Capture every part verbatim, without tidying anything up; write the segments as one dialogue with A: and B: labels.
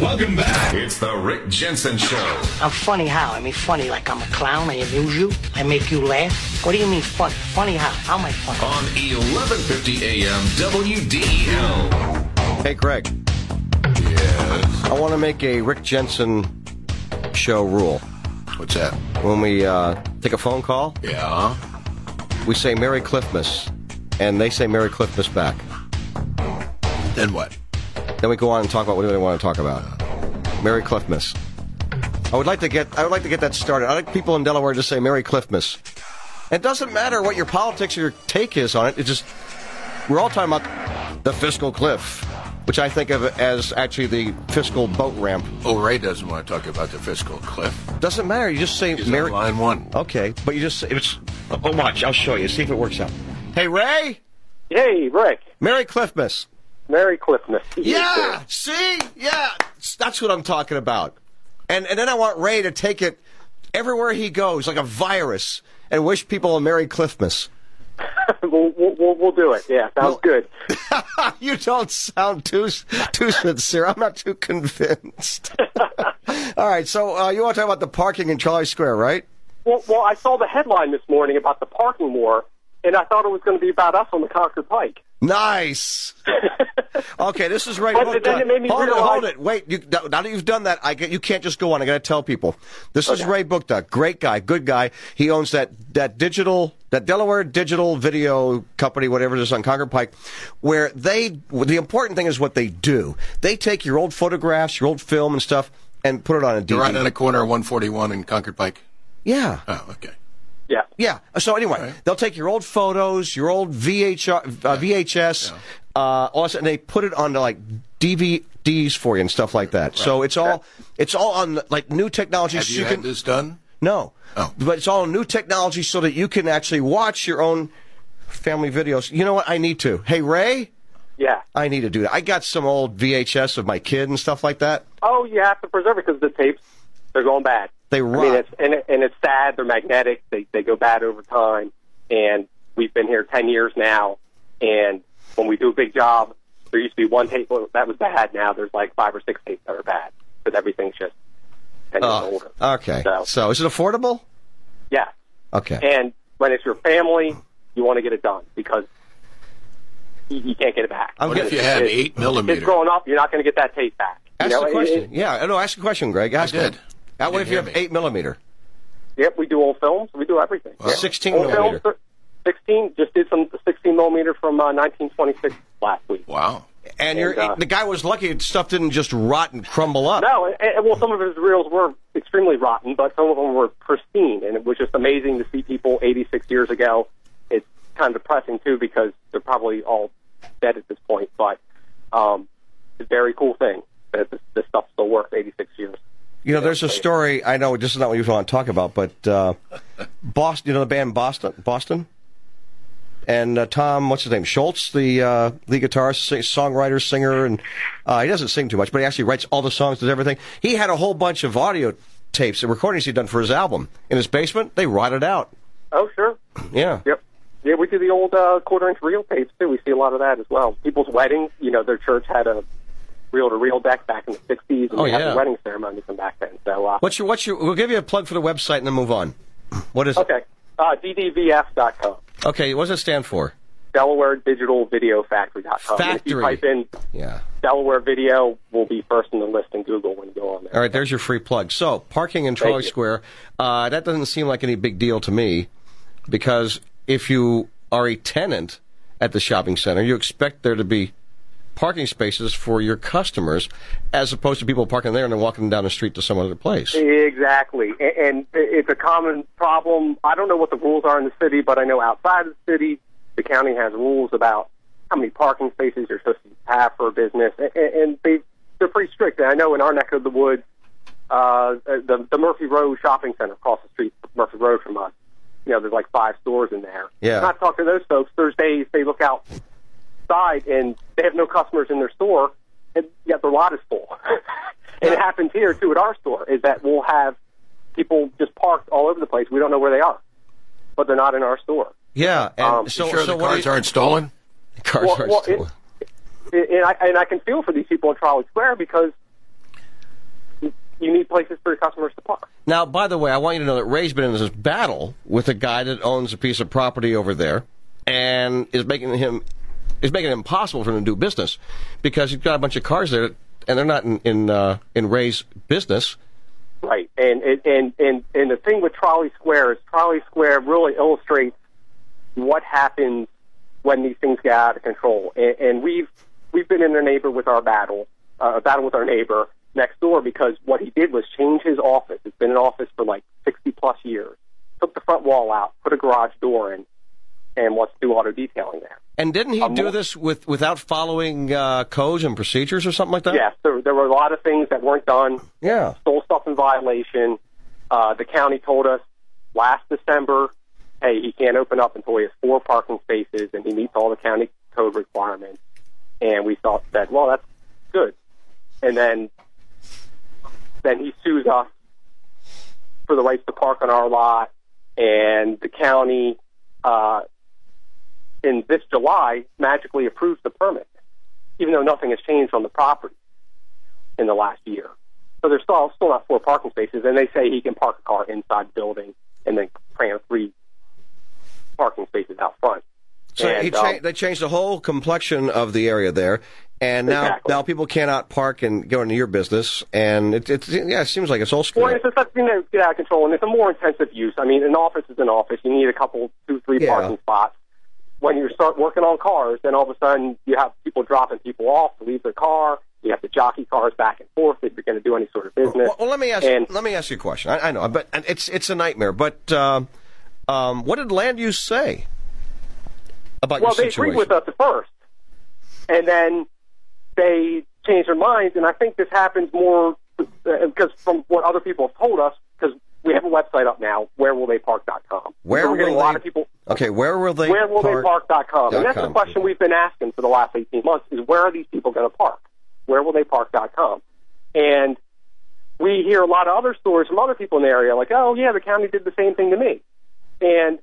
A: Welcome back. It's the Rick Jensen Show.
B: I'm funny how? I mean, funny like I'm a clown. I amuse you. I make you laugh. What do you mean funny? Funny how? How am I funny?
A: On eleven fifty A M W D E L.
C: Hey, Greg.
D: Yes.
C: I want to make a Rick Jensen Show rule.
D: What's that?
C: When we uh, take a phone call,
D: Yeah.
C: we say Merry Cliffmas, and they say Merry Cliffmas back.
D: Then what?
C: Then we go on and talk about what do they want to talk about. Merry Cliffmas. I would like to get I would like to get that started. I like people in Delaware to say Merry Cliffmas. It doesn't matter what your politics or your take is on it. It's just we're all talking about the fiscal cliff, which I think of as actually the fiscal boat ramp.
D: Oh, Ray doesn't want to talk about the fiscal cliff.
C: Doesn't matter. You just say
D: He's
C: Merry.
D: on line one.
C: Okay, but you just say it's. Oh, watch. I'll show you. See if it works out. Hey, Ray.
E: Hey, Rick.
C: Merry Cliffmas.
E: Merry Cliffmas.
C: Yeah. See. Yeah. That's what I'm talking about. And and then I want Ray to take it everywhere he goes, like a virus, and wish people a Merry Cliffmas.
E: we'll, we'll, we'll do it. Yeah, sounds well, good.
C: You don't sound too too sincere. I'm not too convinced. All right, so uh, you want to talk about the parking in Charlie Square, right?
E: Well, well, I saw the headline this morning about the parking war, and I thought it was going to be about us on the Concord Pike.
C: Nice. Okay, this is Ray.
E: But then it made me
C: hold
E: realize...
C: it, hold it. Wait, you, now that you've done that, I get, you can't just go on. I got to tell people. This okay. is Ray Bookda. Great guy, good guy. He owns that that digital, that Delaware digital video company, whatever it is, on Concord Pike, where they. The important thing is what they do. They take your old photographs, your old film and stuff, and put it on a D V D.
D: You're right on the corner of one forty-one and Concord Pike.
C: Yeah.
D: Oh, okay.
E: Yeah.
C: Yeah. So anyway, right. They'll take your old photos, your old V H R, uh, V H S, yeah. uh, also, and they put it on like D V Ds for you and stuff like that. Right. So it's all it's all on like new technology.
D: Have
C: so
D: you,
C: you
D: had
C: can,
D: this done?
C: No.
D: Oh.
C: But it's all new technology so that you can actually watch your own family videos. You know what? I need to. Hey, Ray?
E: Yeah.
C: I need to do that. I got some old V H S of my kid and stuff like that.
E: Oh, you have to preserve it because the tapes, they're going bad.
C: They rot.
E: I mean, it's, and, it, and it's sad. They're magnetic. They they go bad over time. And we've been here ten years now. And when we do a big job, there used to be one tape that was bad. Now there's like five or six tapes that are bad because everything's just ten years
C: oh,
E: older.
C: Okay. So, so is it affordable?
E: Yeah.
C: Okay.
E: And when it's your family, you want to get it done because you, you can't get it back.
D: What if you had eight millimeter?
E: Kids growing up, you're not going to get that tape back.
C: Ask
E: you know,
C: the question.
E: It, it,
C: yeah, no, ask the question, Greg. Ask
D: I did.
C: It. That way, if you have
D: me.
C: eight millimeter.
E: Yep, we do old films. We do everything.
D: Well,
E: yeah.
C: sixteen
E: old
C: millimeter.
E: Films, sixteen. Just did some sixteen millimeter from uh, nineteen twenty-six last week.
D: Wow.
C: And,
E: And
C: you're,
E: uh,
C: the guy was lucky stuff didn't just rot and crumble up.
E: No, and, and, well, some of his reels were extremely rotten, but some of them were pristine, and it was just amazing to see people eighty-six years ago. It's kind of depressing, too, because they're probably all dead at this point, but um, it's a very cool thing that this, this stuff still works eighty-six years.
C: You know, there's a story, I know this is not what you want to talk about, but uh, Boston, you know the band Boston? Boston? And uh, Tom, what's his name, Schultz, the uh, lead guitarist, sing, songwriter, singer, and uh, he doesn't sing too much, but he actually writes all the songs, does everything. He had a whole bunch of audio tapes and recordings he'd done for his album. In his basement, they rotted out.
E: Oh, sure.
C: Yeah.
E: Yep. Yeah, we do the old uh, quarter-inch reel tapes, too. We see a lot of that as well. People's weddings, you know, their church had a reel-to-reel deck back in the sixties, and
C: oh,
E: they
C: yeah.
E: had the wedding ceremony from back then. So, uh,
C: what's your, what's your, we'll give you a plug for the website and then move on. What is
E: okay.
C: it?
E: Uh, D D V F dot com.
C: Okay, what does it stand for?
E: Delaware Digital Video Factory dot com.
C: Factory.
E: If you type in
C: yeah.
E: Delaware Video, we'll be first in the list in Google when you go on there.
C: All right, there's your free plug. So, parking in Trolley Square, uh, that doesn't seem like any big deal to me, because if you are a tenant at the shopping center, you expect there to be parking spaces for your customers, as opposed to people parking there and then walking down the street to some other place.
E: Exactly. And it's a common problem. I don't know what the rules are in the city, but I know outside of the city, the county has rules about how many parking spaces you're supposed to have for a business, and they, they're pretty strict. And I know in our neck of the woods, uh, the, the Murphy Road Shopping Center across the street, Murphy Road from us, you know, there's like five stores in there.
C: Yeah.
E: And I talk to those folks. There's days they look outside and they have no customers in their store, and yet their lot is full. And it happens here, too, at our store, is that we'll have people just parked all over the place. We don't know where they are, but they're not in our store.
C: Yeah. And
E: um,
C: so,
D: you sure
C: so
D: the cars
C: you,
D: aren't stolen?
C: Cars
E: well,
C: aren't
E: well,
C: stolen.
E: It, it, and, I, and I can feel for these people in Trolley Square because you need places for your customers to park.
C: Now, by the way, I want you to know that Ray's been in this battle with a guy that owns a piece of property over there and is making him is making it impossible for him to do business because he's got a bunch of cars there and they're not in in, uh, in Ray's business.
E: Right, and and and and the thing with Trolley Square is Trolley Square really illustrates what happens when these things get out of control. And, and we've we've been in a neighbor with our battle, uh, a battle with our neighbor next door because what he did was change his office. It's been an office for like sixty plus years. Took the front wall out, put a garage door in, and wants to do auto detailing there.
C: And didn't he um, do this with without following uh, codes and procedures or something like that?
E: Yes, there, there were a lot of things that weren't done.
C: Yeah.
E: Stole stuff in violation. Uh, the county told us last December, hey, he can't open up until he has four parking spaces and he meets all the county code requirements. And we thought, said, well, that's good. And then then he sues us for the rights to park on our lot, and the county, uh, in this July, magically approves the permit, even though nothing has changed on the property in the last year. So there's still, still not four parking spaces, and they say he can park a car inside the building and then cram three parking spaces out front.
C: So
E: and,
C: he cha-
E: um,
C: they changed the whole complexion of the area there, and now
E: exactly.
C: now people cannot park and go into your business, and it, it yeah, it seems like it's all screwed
E: Well,
C: up.
E: it's such thing that get out of control, and it's a more intensive use. I mean, an office is an office. You need a couple, two, three
C: Yeah.
E: parking spots. When you start working on cars, then all of a sudden you have people dropping people off to leave their car. You have to jockey cars back and forth if you're going to do any sort of business.
C: Well, well, let me ask
E: and,
C: let me ask you a question. I, I know, but it's it's a nightmare. But uh, um, what did land use say about
E: well,
C: your
E: they
C: situation?
E: agreed with us at first, and then they changed their minds. And I think this happens more because from what other people have told us, because we have a website up now, where will they park dot com.
C: Where
E: so we're getting
C: will
E: a lot
C: they,
E: of people.
C: Okay, where will they
E: Where will
C: park?
E: they park dot com. And that's the question we've been asking for the last eighteen months: is where are these people going to park? Where will they park dot com? And we hear a lot of other stories from other people in the area, like, oh yeah, the county did the same thing to me. And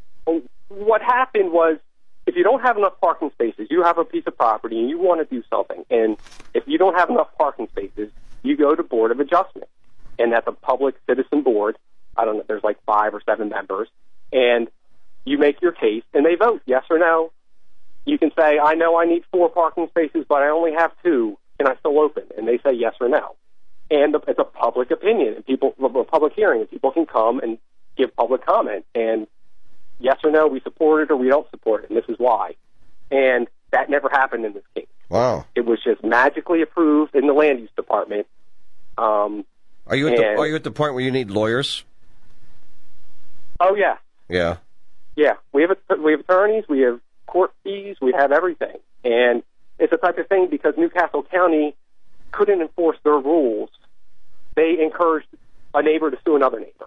E: what happened was, if you don't have enough parking spaces, you have a piece of property and you want to do something, and if you don't have enough parking spaces, you go to Board of Adjustment, and that's a public citizen board. I don't know, there's like five or seven members, and you make your case, and they vote yes or no. You can say, I know I need four parking spaces, but I only have two. Can I still open? And they say yes or no. And the, it's a public opinion, and people, a public hearing, and people can come and give public comment, and yes or no, we support it or we don't support it, and this is why. And that never happened in this case.
C: Wow.
E: It was just magically approved in the land use department. Um,
C: are you at the,
E: and,
C: are you at the point where you need lawyers?
E: Oh yeah,
C: Yeah.
E: yeah. We have a, we have attorneys, we have court fees, we have everything, and it's the type of thing because Newcastle County couldn't enforce their rules. They encouraged a neighbor to sue another neighbor.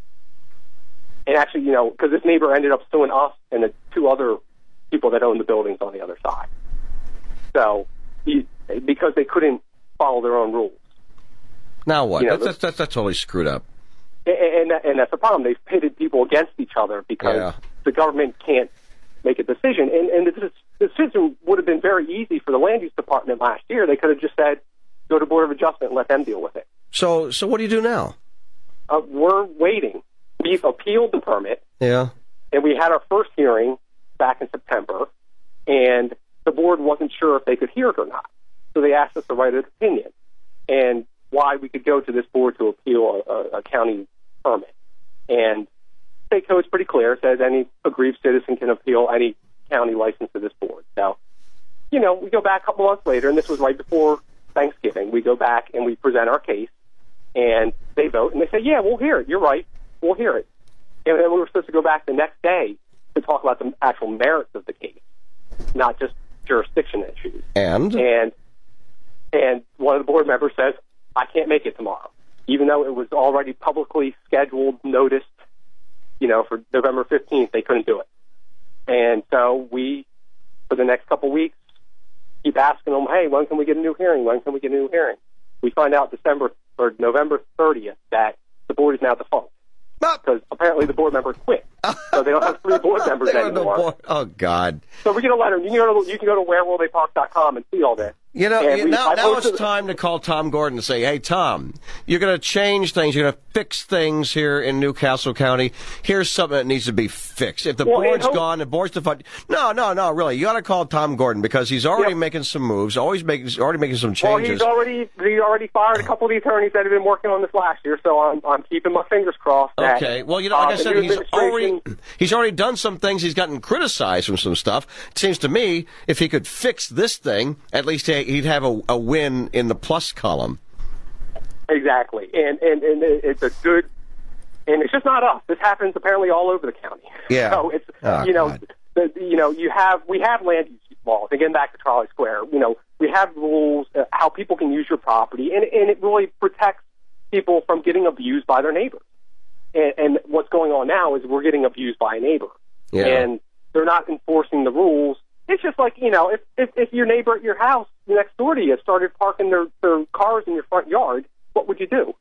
E: And actually, you know, because this neighbor ended up suing us and the two other people that own the buildings on the other side. So, he, because they couldn't follow their own rules.
C: Now what?
E: You know,
C: that's, that's, that's, that's totally screwed up.
E: And, and, and that's the problem. They've pitted people against each other because
C: Yeah.
E: the government can't make a decision. And, and the, the decision would have been very easy for the land use department last year. They could have just said, go to Board of Adjustment and let them deal with it.
C: So, so what do you do now?
E: Uh, we're waiting. We've appealed the permit,
C: Yeah.
E: and we had our first hearing back in September, and the board wasn't sure if they could hear it or not. So they asked us to write an opinion and why we could go to this board to appeal a, a, a county permit. And state code's pretty clear. It says any aggrieved citizen can appeal any county license to this board. So, you know, we go back a couple months later, and this was right before Thanksgiving. We go back and we present our case, and they vote, and they say, yeah, we'll hear it. You're right. We'll hear it. And then we were supposed to go back the next day to talk about the actual merits of the case, not just jurisdiction issues.
C: And?
E: And and one of the board members says, I can't make it tomorrow, even though it was already publicly scheduled, noticed, you know, for November fifteenth, they couldn't do it. And so we, for the next couple weeks, keep asking them, hey, when can we get a new hearing? When can we get a new hearing? We find out December or November thirtieth that the board is now defunct. Because apparently the board member quit, so they don't have three board members
C: They don't have no
E: anymore.
C: board. Oh God!
E: So we get a letter. You can go to you can go to where will they park dot com and see all this.
C: You know,
E: And
C: you-
E: we-
C: now,
E: I
C: now it's
E: posted-
C: time to call Tom Gordon and say, hey, Tom, you're going to change things. You're going to fix things here in Newcastle County. Here's something that needs to be fixed. If the
E: Well, and
C: board's
E: hope-
C: gone, the board's defunct. No, no, no, really. You got to call Tom Gordon because he's already
E: Yep.
C: making some moves, always making, he's already making some
E: Well,
C: changes.
E: he's already he already fired a couple of the attorneys that have been working on this last year, so I'm I'm keeping my fingers crossed. That,
C: Okay. Well, you know, like
E: uh,
C: I
E: the
C: said,
E: new
C: he's already
E: administration-
C: he's already done some things. He's gotten criticized from some stuff. It seems to me if he could fix this thing, at least he- he'd have a, a win in the plus column.
E: Exactly, and and and it's a good, and it's just not us. This happens apparently all over the county.
C: Yeah.
E: So it's
C: Oh,
E: you know,
C: God.
E: the, you know, you have we have land use laws. Again, back to Trolley Square. You know, we have rules uh, how people can use your property, and and it really protects people from getting abused by their neighbors. And, and what's going on now is we're getting abused by a neighbor,
C: Yeah.
E: and they're not enforcing the rules. It's just like, you know, if, if if your neighbor at your house next door to you started parking their, their cars in your front yard, what would you do?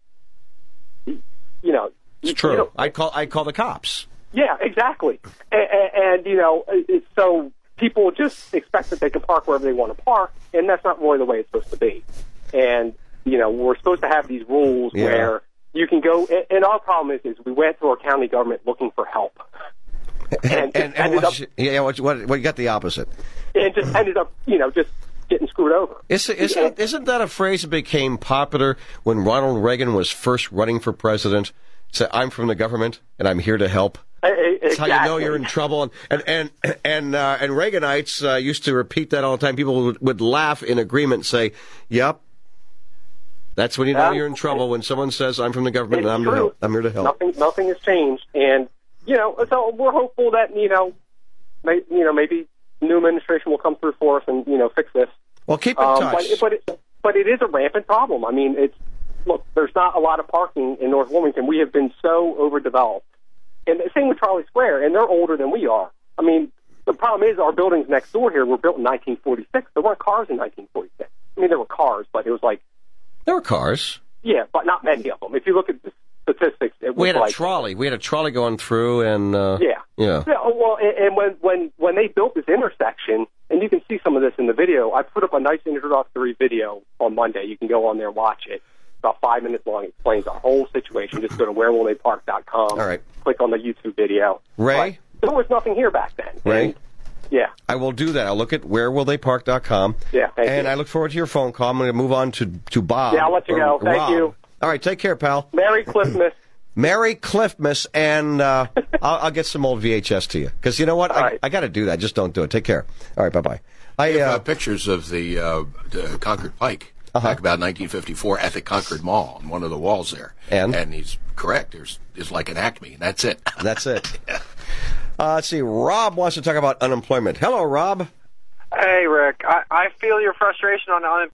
E: You know,
C: It's
E: you-
C: true.
E: you know,
C: I'd call I'd call the cops.
E: yeah, exactly. And, and you know, it's so people just expect that they can park wherever they want to park, and that's not really the way it's supposed to be. And you know, we're supposed to have these rules
C: Yeah.
E: where you can go. And, and our problem is, is we went to our county government looking for help, and,
C: And, and,
E: ended
C: what,
E: up
C: yeah, what, what, what you got the opposite.
E: and just ended up, you know, just getting screwed over.
C: Isn't, isn't, isn't that a phrase that became popular when Ronald Reagan was first running for president? Say, I'm from the government and I'm here to help. That's how you know you're in trouble. And and and and, uh, and Reaganites uh, used to repeat that all the time. People would, would laugh in agreement, and say, "Yep, that's when you know
E: Yeah.
C: you're in trouble when someone says I'm from the government
E: It's
C: and I'm, to
E: true.
C: help. I'm here to help."
E: Nothing, nothing has changed, and you know, so we're hopeful that you know, may, you know, maybe new administration will come through for us and you know fix this.
C: Well, keep in
E: Um,
C: touch.
E: but but it, but it is a rampant problem. I mean, it's look, there's not a lot of parking in North Wilmington. We have been so overdeveloped, and the same with Trolley Square, and they're older than we are. I mean, the problem is our buildings next door here were built in nineteen forty-six. There weren't cars in nineteen forty-six. I mean, there were cars, but it was like
C: there were cars.
E: yeah, but not many of them. If you look at the statistics, it was
C: We had a
E: like
C: trolley. We had a trolley going through, and uh,
E: yeah.
C: yeah.
E: Yeah, well, and, and when, when, when they built this intersection, and you can see some of this in the video, I put up a nice introductory video on Monday. You can go on there and watch it. About five minutes long. It explains the whole situation. Just go to where will they park dot com.
C: All right.
E: Click on the YouTube video.
C: Ray?
E: But there was nothing here back then.
C: Ray?
E: And, yeah.
C: I will do that. I'll look at where will they park dot com.
E: Yeah, thank
C: and
E: you.
C: I look forward to your phone call. I'm going to move on to, to Bob.
E: Yeah, I'll let you
C: or
E: go. Thank
C: Rob.
E: you.
C: All right, take care, pal.
E: Merry Christmas.
C: Merry Cliffmas, and uh, I'll, I'll get some old V H S to you. Because you know what?
E: All
C: I,
E: right.
C: I got to do that. Just don't do it. Take care. All right, bye-bye. I,
D: We have
C: uh,
D: uh, pictures of the, uh, the Concord Pike
C: Uh-huh.
D: back about nineteen fifty-four at the Concord Mall on one of the walls there.
C: And?
D: And he's correct. There's is like an Acme. That's it.
C: that's it. Uh, let's see. Rob wants to talk about unemployment. Hello, Rob.
F: Hey, Rick. I, I feel your frustration on